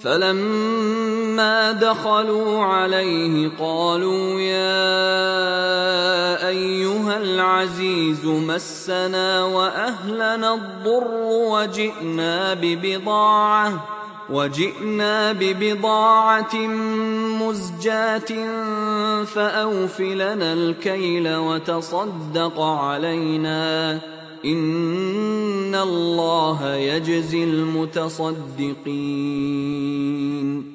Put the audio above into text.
فلما دخلوا عليه قالوا يا أيها العزيز مسنا وأهلنا الضر وجئنا ببضاعة مزجاة فأوف لنا الكيل وتصدق علينا إن الله يجزي المتصدقين.